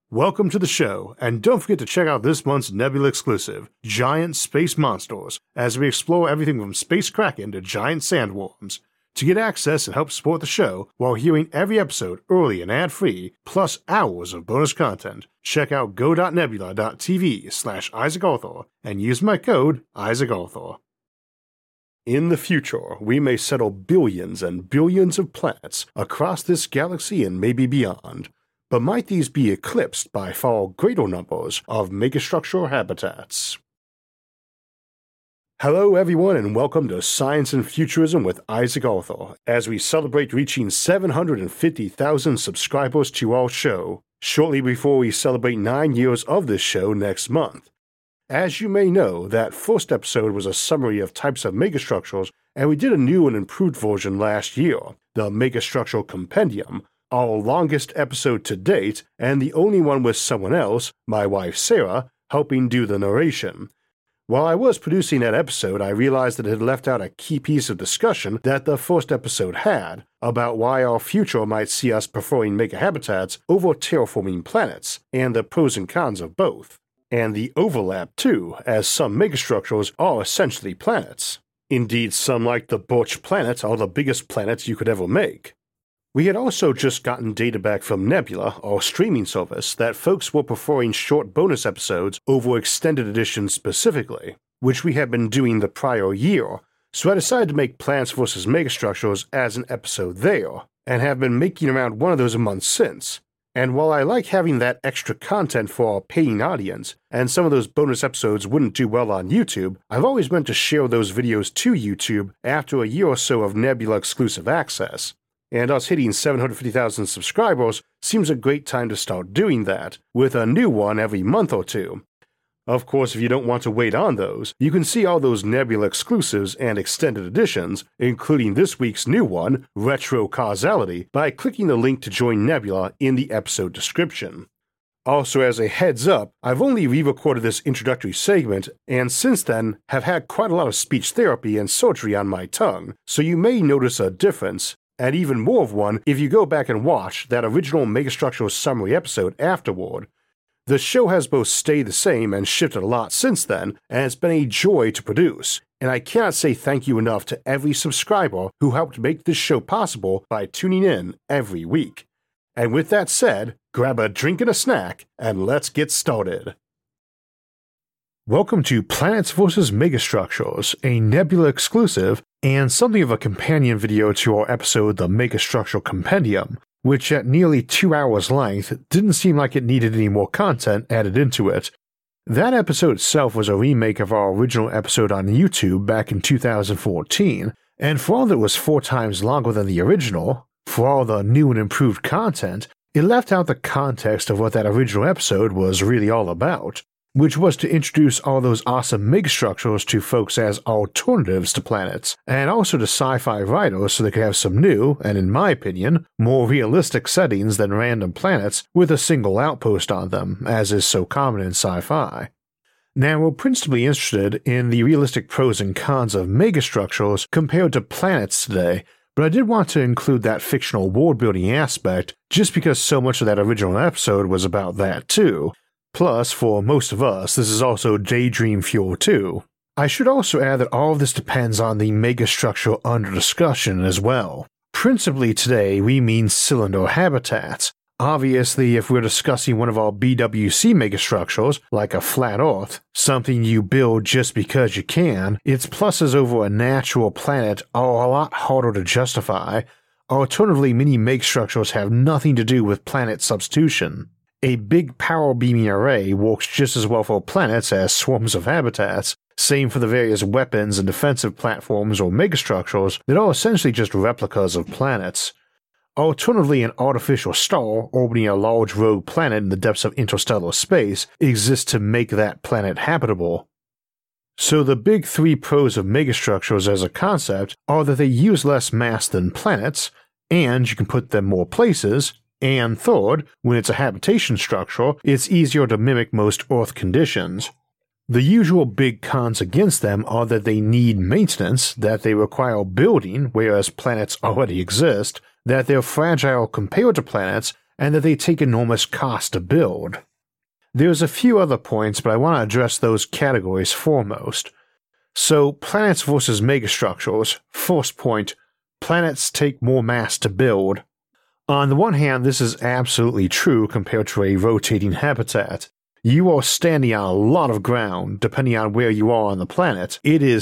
Welcome to the show, and don't forget to check out this month's Nebula exclusive, Giant Space Monsters, as we explore everything from space kraken to giant sandworms. To get access and help support the show while hearing every episode early and ad-free, plus hours of bonus content, check out go.nebula.tv/IsaacArthur and use my code IsaacArthur. In the future, we may settle billions and billions of planets across this galaxy and maybe beyond. But might these be eclipsed by far greater numbers of megastructure habitats? Hello everyone and welcome to Science and Futurism with Isaac Arthur, as we celebrate reaching 750,000 subscribers to our show, shortly before we celebrate 9 years of this show next month. As you may know, that first episode was a summary of types of megastructures, and we did a new and improved version last year, the Megastructure Compendium, our longest episode to date, and the only one with someone else, my wife Sarah, helping do the narration. While I was producing that episode, I realized that it had left out a key piece of discussion that the first episode had, about why our future might see us preferring megahabitats over terraforming planets, and the pros and cons of both. And the overlap too, as some megastructures are essentially planets. Indeed, some like the Birch planet are the biggest planets you could ever make. We had also just gotten data back from Nebula, our streaming service, that folks were preferring short bonus episodes over extended editions specifically, which we had been doing the prior year, so I decided to make Plants vs. Megastructures as an episode there, and have been making around one of those a month since. And while I like having that extra content for our paying audience, and some of those bonus episodes wouldn't do well on YouTube, I've always meant to share those videos to YouTube after a year or so of Nebula exclusive access. And us hitting 750,000 subscribers seems a great time to start doing that, with a new one every month or two. Of course, if you don't want to wait on those, you can see all those Nebula exclusives and extended editions, including this week's new one, Retro Causality, by clicking the link to join Nebula in the episode description. Also, as a heads up, I've only re-recorded this introductory segment, and since then have had quite a lot of speech therapy and surgery on my tongue, so you may notice a difference, and even more of one if you go back and watch that original Megastructure summary episode afterward. The show has both stayed the same and shifted a lot since then, and it's been a joy to produce, and I cannot say thank you enough to every subscriber who helped make this show possible by tuning in every week. And with that said, grab a drink and a snack, and let's get started. Welcome to Planets vs. Megastructures, a Nebula exclusive, and something of a companion video to our episode The Megastructure Compendium, which at nearly 2 hours length didn't seem like it needed any more content added into it. That episode itself was a remake of our original episode on YouTube back in 2014, and for all that it was 4 times longer than the original, for all the new and improved content, it left out the context of what that original episode was really all about, which was to introduce all those awesome megastructures to folks as alternatives to planets, and also to sci-fi writers so they could have some new, and in my opinion, more realistic settings than random planets with a single outpost on them, as is so common in sci-fi. Now, we're principally interested in the realistic pros and cons of megastructures compared to planets today, but I did want to include that fictional world-building aspect just because so much of that original episode was about that too. Plus, for most of us, this is also daydream fuel too. I should also add that all of this depends on the megastructure under discussion as well. Principally today, we mean cylinder habitats. Obviously, if we're discussing one of our BWC megastructures, like a flat Earth, something you build just because you can, its pluses over a natural planet are a lot harder to justify. Alternatively, many megastructures have nothing to do with planet substitution. A big power beaming array works just as well for planets as swarms of habitats, same for the various weapons and defensive platforms or megastructures that are essentially just replicas of planets. Alternatively, an artificial star orbiting a large rogue planet in the depths of interstellar space exists to make that planet habitable. So the big 3 pros of megastructures as a concept are that they use less mass than planets, and you can put them more places, and third, when it's a habitation structure, it's easier to mimic most Earth conditions. The usual big cons against them are that they need maintenance, that they require building, whereas planets already exist, that they're fragile compared to planets, and that they take enormous cost to build. There's a few other points, but I want to address those categories foremost. So, planets versus megastructures. First point, planets take more mass to build. On the one hand, this is absolutely true compared to a rotating habitat. You are standing on a lot of ground, depending on where you are on the planet. It is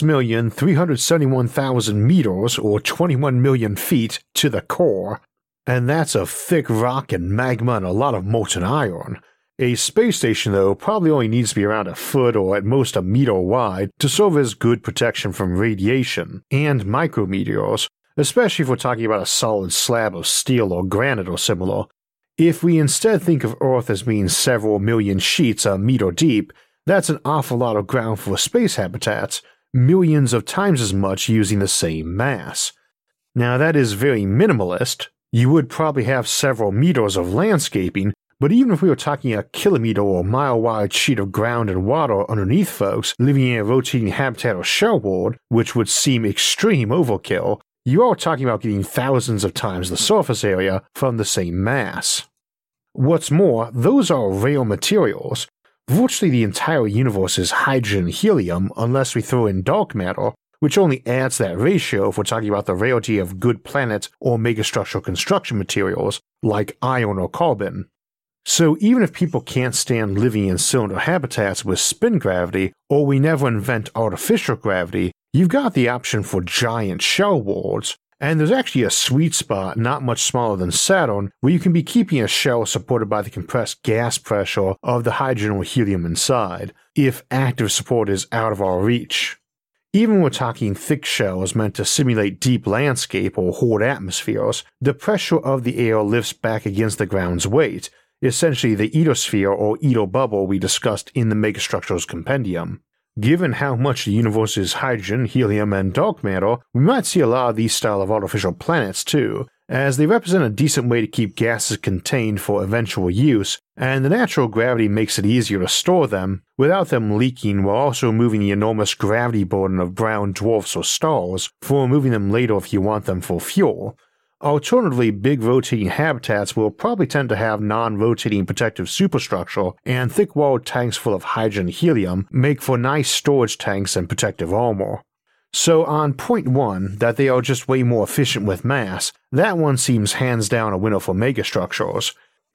6,371,000 meters, or 21 million feet, to the core. And that's of thick rock and magma and a lot of molten iron. A space station, though, probably only needs to be around a foot or at most a meter wide to serve as good protection from radiation and micrometeors, especially if we're talking about a solid slab of steel or granite or similar. If we instead think of Earth as being several million sheets a meter deep, that's an awful lot of ground for space habitats, millions of times as much using the same mass. Now that is very minimalist. You would probably have several meters of landscaping, but even if we were talking a kilometer or mile-wide sheet of ground and water underneath folks living in a rotating habitat or shell world, which would seem extreme overkill, you are talking about getting thousands of times the surface area from the same mass. What's more, those are rare materials. Virtually the entire universe is hydrogen and helium unless we throw in dark matter, which only adds that ratio if we're talking about the rarity of good planet or megastructural construction materials like iron or carbon. So even if people can't stand living in cylinder habitats with spin gravity, or we never invent artificial gravity, you've got the option for giant shell worlds, and there's actually a sweet spot not much smaller than Saturn where you can be keeping a shell supported by the compressed gas pressure of the hydrogen or helium inside, if active support is out of our reach. Even when we're talking thick shells meant to simulate deep landscape or hold atmospheres, the pressure of the air lifts back against the ground's weight, essentially the edosphere or Edo bubble we discussed in the Megastructures Compendium. Given how much the universe is hydrogen, helium, and dark matter, we might see a lot of these style of artificial planets too, as they represent a decent way to keep gases contained for eventual use, and the natural gravity makes it easier to store them without them leaking while also removing the enormous gravity burden of brown dwarfs or stars for removing them later if you want them for fuel. Alternatively, big rotating habitats will probably tend to have non-rotating protective superstructure, and thick-walled tanks full of hydrogen and helium make for nice storage tanks and protective armor. So on point 1, that they are just way more efficient with mass, that one seems hands down a winner for megastructures.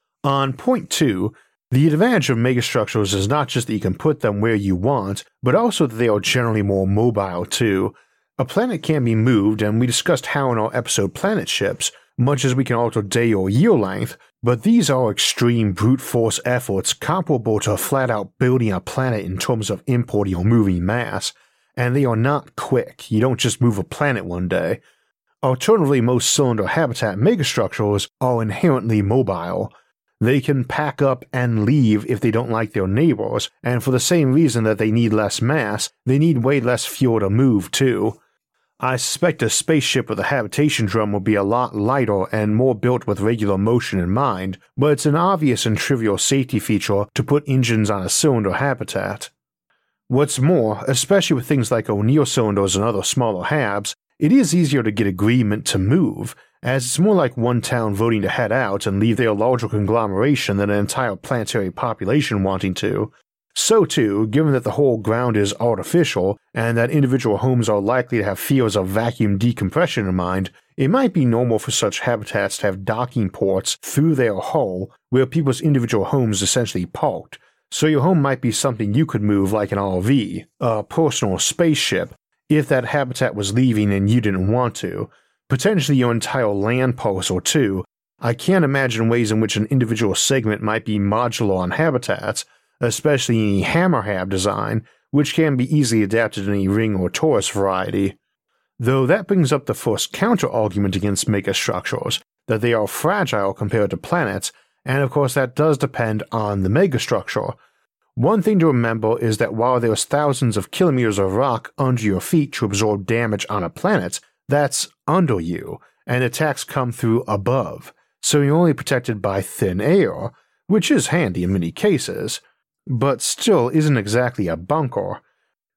On point 2, the advantage of megastructures is not just that you can put them where you want, but also that they are generally more mobile too. A planet can be moved, and we discussed how in our episode Planet Ships, much as we can alter day or year length, but these are extreme brute force efforts comparable to flat-out building a planet in terms of importing or moving mass, and they are not quick. You don't just move a planet one day. Alternatively, most cylinder habitat megastructures are inherently mobile. They can pack up and leave if they don't like their neighbors, and for the same reason that they need less mass, they need way less fuel to move too. I suspect a spaceship with a habitation drum will be a lot lighter and more built with regular motion in mind, but it's an obvious and trivial safety feature to put engines on a cylinder habitat. What's more, especially with things like O'Neill cylinders and other smaller habs, it is easier to get agreement to move, as it's more like one town voting to head out and leave their larger conglomeration than an entire planetary population wanting to. So too, given that the whole ground is artificial, and that individual homes are likely to have fears of vacuum decompression in mind, it might be normal for such habitats to have docking ports through their hull where people's individual homes essentially parked, so your home might be something you could move like an RV, a personal spaceship, if that habitat was leaving and you didn't want to, potentially your entire land parcel too. I can't imagine ways in which an individual segment might be modular on habitats, especially any hammer-hab design, which can be easily adapted in any ring or torus variety. Though that brings up the first counter-argument against megastructures, that they are fragile compared to planets, and of course that does depend on the megastructure. One thing to remember is that while there's thousands of kilometers of rock under your feet to absorb damage on a planet, that's under you, and attacks come through above, so you're only protected by thin air, which is handy in many cases, but still isn't exactly a bunker.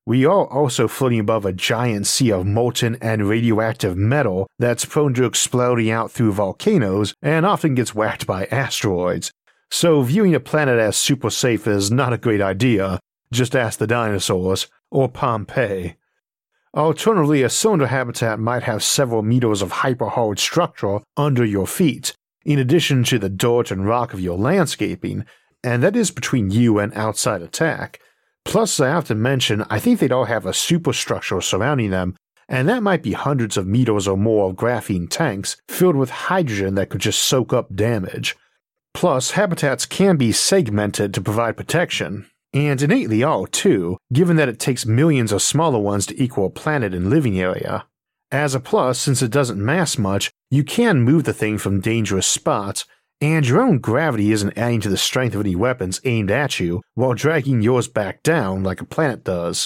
We are also floating above a giant sea of molten and radioactive metal that's prone to exploding out through volcanoes and often gets whacked by asteroids, so viewing a planet as super safe is not a great idea. Just ask the dinosaurs, or Pompeii. Alternatively, a cylinder habitat might have several meters of hyper-hard structure under your feet, in addition to the dirt and rock of your landscaping, and that is between you and outside attack. Plus, I have to mention, I think they'd all have a superstructure surrounding them, and that might be hundreds of meters or more of graphene tanks filled with hydrogen that could just soak up damage. Plus, habitats can be segmented to provide protection, and innately are too, given that it takes millions of smaller ones to equal a planet in living area. As a plus, since it doesn't mass much, you can move the thing from dangerous spots, and your own gravity isn't adding to the strength of any weapons aimed at you while dragging yours back down like a planet does.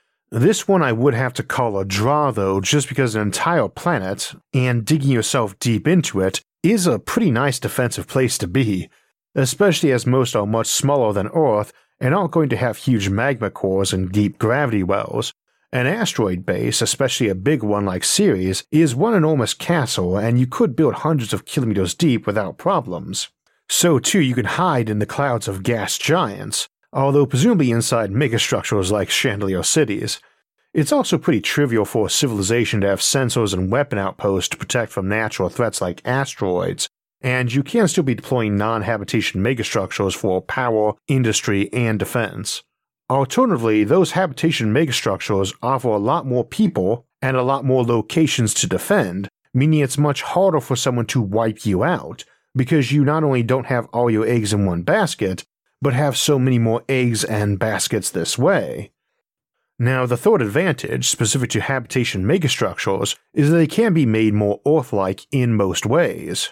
This one I would have to call a draw though, just because an entire planet, and digging yourself deep into it, is a pretty nice defensive place to be, especially as most are much smaller than Earth and aren't going to have huge magma cores and deep gravity wells. An asteroid base, especially a big one like Ceres, is one enormous castle, and you could build hundreds of kilometers deep without problems. So too you can hide in the clouds of gas giants, although presumably inside megastructures like Chandelier cities. It's also pretty trivial for a civilization to have sensors and weapon outposts to protect from natural threats like asteroids, and you can still be deploying non-habitation megastructures for power, industry, and defense. Alternatively, those habitation megastructures offer a lot more people and a lot more locations to defend, meaning it's much harder for someone to wipe you out, because you not only don't have all your eggs in one basket, but have so many more eggs and baskets this way. Now, the third advantage, specific to habitation megastructures, is that they can be made more Earth-like in most ways.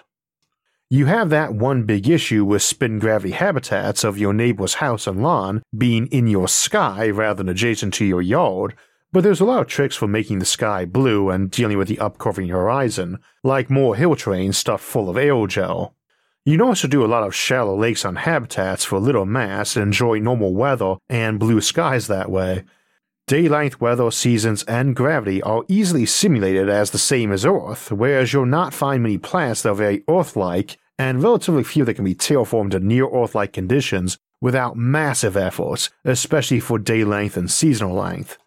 You have that one big issue with spin gravity habitats of your neighbor's house and lawn being in your sky rather than adjacent to your yard, but there's a lot of tricks for making the sky blue and dealing with the upcurving horizon, like more hill terrain stuffed full of aerogel. You can also do a lot of shallow lakes on habitats for little mass and enjoy normal weather and blue skies that way. Day-length weather, seasons, and gravity are easily simulated as the same as Earth, whereas you'll not find many planets that are very Earth-like, and relatively few that can be terraformed to near-Earth-like conditions without massive efforts, especially for day-length and seasonal length.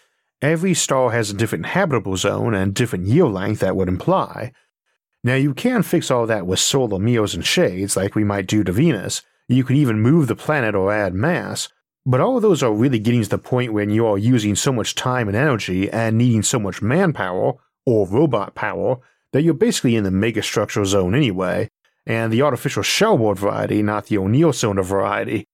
Every star has a different habitable zone and different year length that would imply. Now you can fix all that with solar mirrors and shades like we might do to Venus. You can even move the planet or add mass, but all of those are really getting to the point when you are using so much time and energy and needing so much manpower, or robot power, that you're basically in the megastructure zone anyway, and the artificial shellboard variety, not the O'Neill cylinder variety.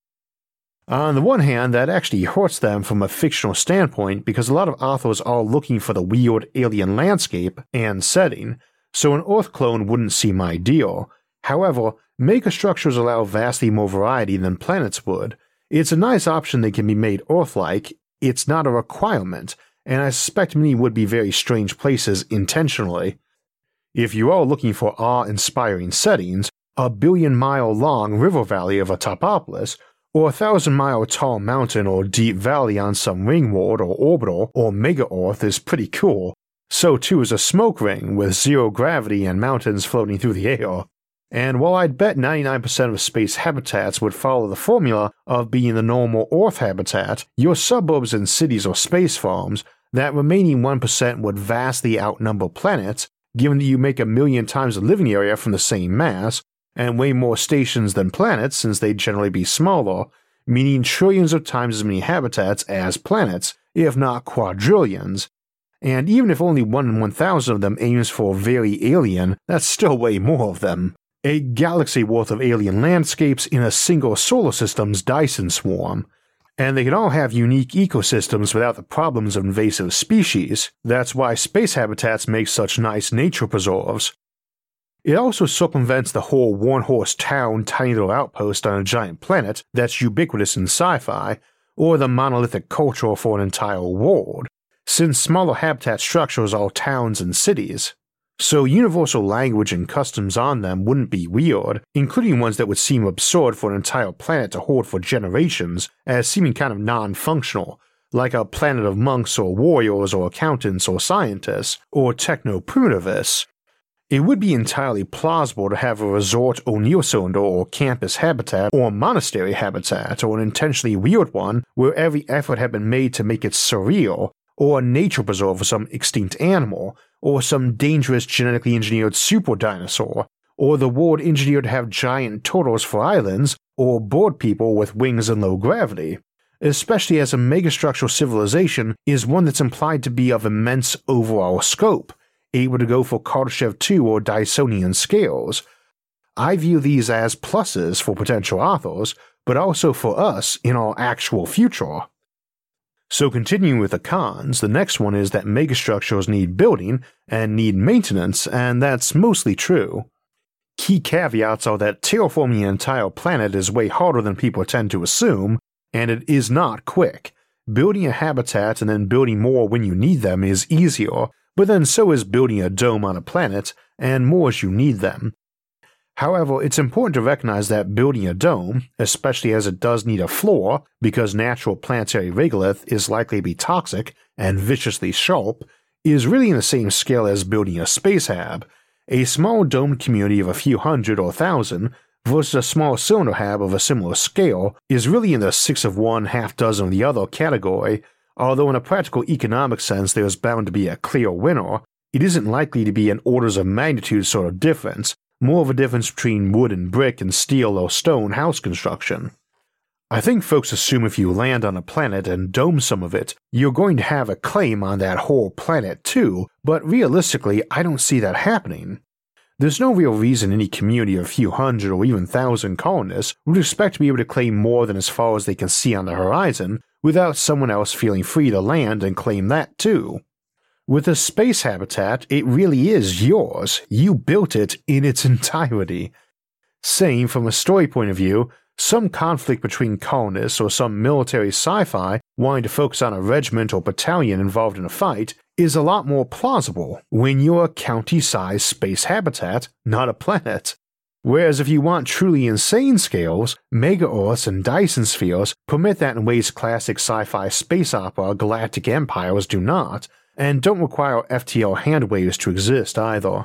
On the one hand, that actually hurts them from a fictional standpoint because a lot of authors are looking for the weird alien landscape and setting, so an Earth clone wouldn't seem ideal. However, megastructures allow vastly more variety than planets would. It's a nice option that can be made Earth-like, it's not a requirement, and I suspect many would be very strange places intentionally. If you are looking for awe-inspiring settings, a billion-mile-long river valley of a topopolis, or a 1,000-mile tall mountain or deep valley on some ring world or orbital or mega-Earth is pretty cool. So too is a smoke ring with zero gravity and mountains floating through the air. And while I'd bet 99% of space habitats would follow the formula of being the normal Earth habitat, your suburbs and cities or space farms, that remaining 1% would vastly outnumber planets, given that you make 1,000,000 times the living area from the same mass, and way more stations than planets since they'd generally be smaller, meaning trillions of times as many habitats as planets, if not quadrillions. And even if only 1 in 1,000 of them aims for very alien, that's still way more of them. A galaxy worth of alien landscapes in a single solar system's Dyson swarm. And they can all have unique ecosystems without the problems of invasive species. That's why space habitats make such nice nature preserves. It also circumvents the whole one-horse town tiny little outpost on a giant planet that's ubiquitous in sci-fi, or the monolithic culture for an entire world, since smaller habitat structures are towns and cities. So universal language and customs on them wouldn't be weird, including ones that would seem absurd for an entire planet to hold for generations as seeming kind of non-functional, like a planet of monks or warriors or accountants or scientists, or techno-primitivists, it would be entirely plausible to have a resort or neocylinder or campus habitat or monastery habitat or an intentionally weird one where every effort had been made to make it surreal, or a nature preserve for some extinct animal, or some dangerous genetically engineered super dinosaur, or the world engineered to have giant turtles for islands, or board people with wings and low gravity, especially as a megastructural civilization is one that's implied to be of immense overall scope, able to go for Kardashev 2 or Dysonian scales. I view these as pluses for potential authors, but also for us in our actual future. So continuing with the cons, the next one is that megastructures need building and need maintenance, and that's mostly true. Key caveats are that terraforming an entire planet is way harder than people tend to assume, and it is not quick. Building a habitat and then building more when you need them is easier, but then so is building a dome on a planet, and more as you need them. However, it's important to recognize that building a dome, especially as it does need a floor because natural planetary regolith is likely to be toxic and viciously sharp, is really in the same scale as building a space hab. A small domed community of a few hundred or thousand versus a small cylinder hab of a similar scale is really in the 6 of one, half dozen of the other category. Although in a practical economic sense there is bound to be a clear winner, it isn't likely to be an orders of magnitude sort of difference, more of a difference between wood and brick and steel or stone house construction. I think folks assume if you land on a planet and dome some of it, you're going to have a claim on that whole planet too, but realistically I don't see that happening. There's no real reason any community of a few hundred or even thousand colonists would expect to be able to claim more than as far as they can see on the horizon, without someone else feeling free to land and claim that too. With a space habitat, it really is yours. You built it in its entirety. Same from a story point of view, some conflict between colonists or some military sci-fi wanting to focus on a regiment or battalion involved in a fight is a lot more plausible when you're a county-sized space habitat, not a planet. Whereas if you want truly insane scales, mega-Earths and Dyson spheres permit that in ways classic sci-fi space opera galactic empires do not, and don't require FTL handwaves to exist either.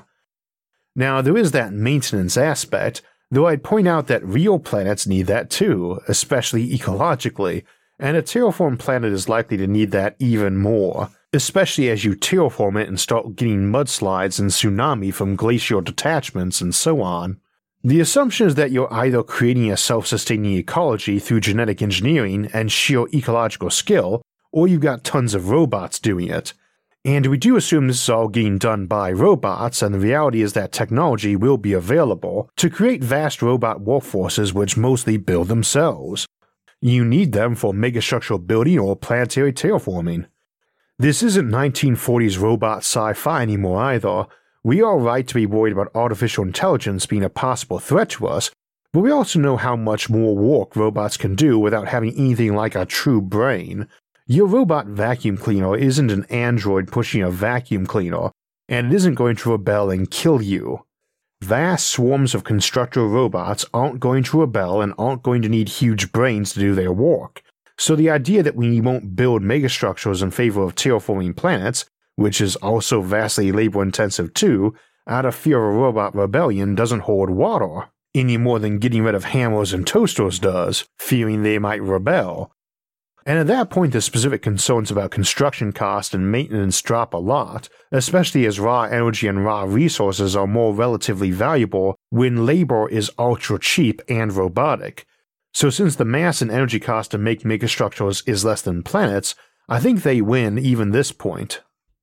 Now there is that maintenance aspect, though I'd point out that real planets need that too, especially ecologically, and a terraformed planet is likely to need that even more, especially as you terraform it and start getting mudslides and tsunami from glacial detachments and so on. The assumption is that you're either creating a self-sustaining ecology through genetic engineering and sheer ecological skill, or you've got tons of robots doing it. And we do assume this is all getting done by robots, and the reality is that technology will be available to create vast robot workforces which mostly build themselves. You need them for megastructural building or planetary terraforming. This isn't 1940s robot sci-fi anymore either. We are right to be worried about artificial intelligence being a possible threat to us, but we also know how much more work robots can do without having anything like a true brain. Your robot vacuum cleaner isn't an android pushing a vacuum cleaner, and it isn't going to rebel and kill you. Vast swarms of constructor robots aren't going to rebel and aren't going to need huge brains to do their work, so the idea that we won't build megastructures in favor of terraforming planets, which is also vastly labor-intensive too, out of fear of a robot rebellion doesn't hold water, any more than getting rid of hammers and toasters does, fearing they might rebel. And at that point the specific concerns about construction cost and maintenance drop a lot, especially as raw energy and raw resources are more relatively valuable when labor is ultra cheap and robotic. So since the mass and energy cost to make megastructures is less than planets, I think they win even this point.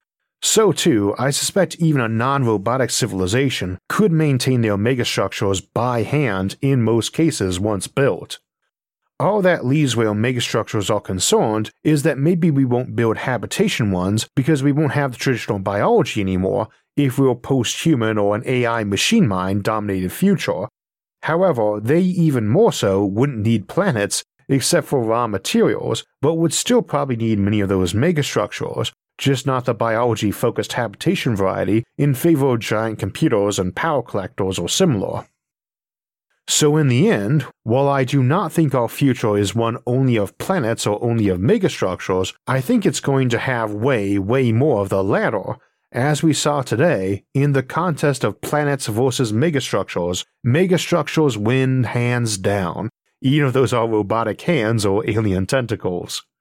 So too, I suspect even a non-robotic civilization could maintain their megastructures by hand in most cases once built. All that leaves where megastructures are concerned is that maybe we won't build habitation ones because we won't have the traditional biology anymore if we're post-human or an AI machine mind dominated future. However, they even more so wouldn't need planets except for raw materials, but would still probably need many of those megastructures, just not the biology-focused habitation variety in favor of giant computers and power collectors or similar. So in the end, while I do not think our future is one only of planets or only of megastructures, I think it's going to have way more of the latter. As we saw today, in the contest of planets versus megastructures win hands down, even if those are robotic hands or alien tentacles.